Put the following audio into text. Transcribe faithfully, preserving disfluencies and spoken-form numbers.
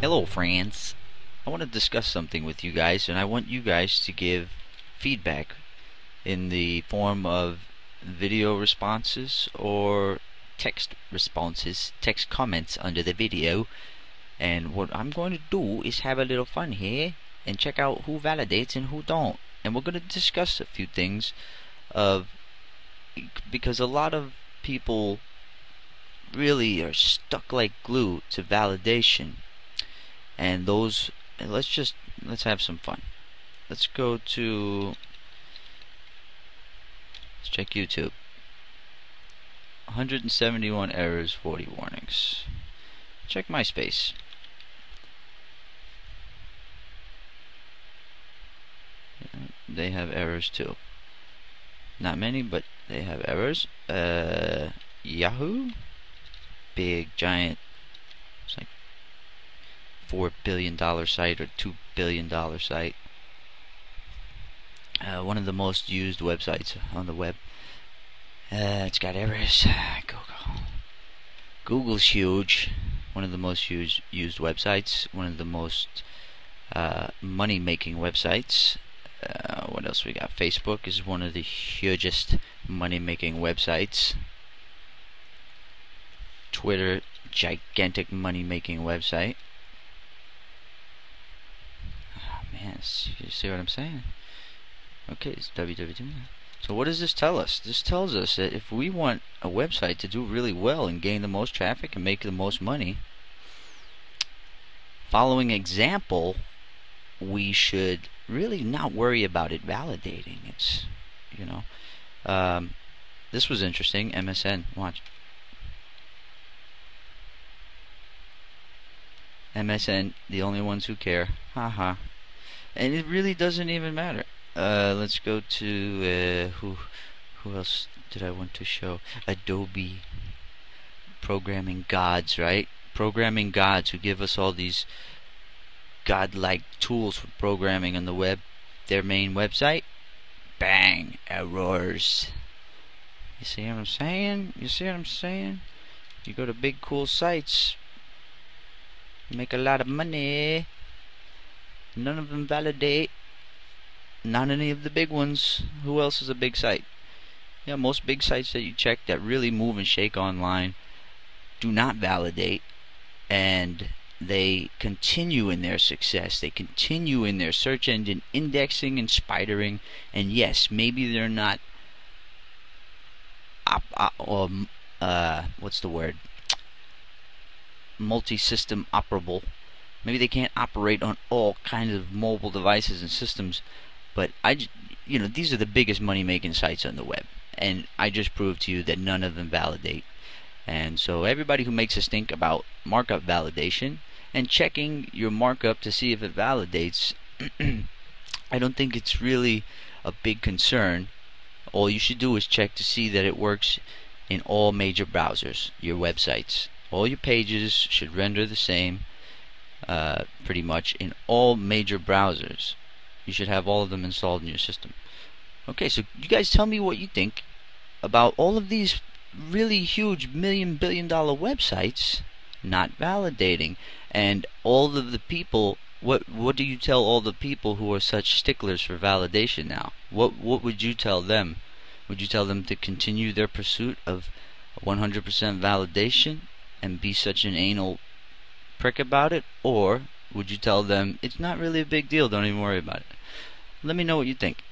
Hello friends, I want to discuss something with you guys, and I want you guys to give feedback in the form of video responses or text responses, text comments under the video. And what I'm going to do is have a little fun here and check out who validates and who don't. And we're going to discuss a few things of because a lot of people really are stuck like glue to validation. And those, let's just let's have some fun. Let's go to let's check YouTube. one hundred seventy-one errors, forty warnings. Check MySpace. They have errors too. Not many, but they have errors. Uh, Yahoo, big giant. It's like four billion dollar site or two billion dollar site. Uh, one of the most used websites on the web. Uh, it's got errors. Google. Google's huge. One of the most used used websites. One of the most uh, money making websites. Uh, what else we got? Facebook is one of the hugest money making websites. Twitter, gigantic money making website. Oh man, you see what I'm saying? Okay, it's W W W. So what does this tell us? This tells us that if we want a website to do really well and gain the most traffic and make the most money, following example, we should really not worry about it validating. It's, you know, um, this was interesting. M S N, watch. M S N, the only ones who care. Haha. And it really doesn't even matter. Uh, let's go to uh, who who else did I want to show? Adobe. Programming gods, right? Programming gods who give us all these godlike tools for programming on the web. Their main website, bang, errors. You see what I'm saying? You see what I'm saying? You go to big cool sites, you make a lot of money. None of them validate. Not any of the big ones. Who else is a big site? Yeah, most big sites that you check that really move and shake online do not validate, and they continue in their success. They continue in their search engine indexing and spidering. And yes, maybe they're not op op or uh, what's the word? multi-system operable. Maybe they can't operate on all kinds of mobile devices and systems. But I, you know, these are the biggest money-making sites on the web, and I just proved to you that none of them validate. And so everybody who makes us think about markup validation and checking your markup to see if it validates, I don't think it's really a big concern. All you should do is check to see that it works in all major browsers, your websites. All your pages should render the same, uh, pretty much, in all major browsers. You should have all of them installed in your system. Okay, so you guys tell me what you think about all of these really huge million billion dollar websites not validating, and all of the people. What what do you tell all the people who are such sticklers for validation now? What what would you tell them? Would you tell them to continue their pursuit of one hundred percent validation and be such an anal prick about it, or would you tell them it's not really a big deal, don't even worry about it? Let me know what you think.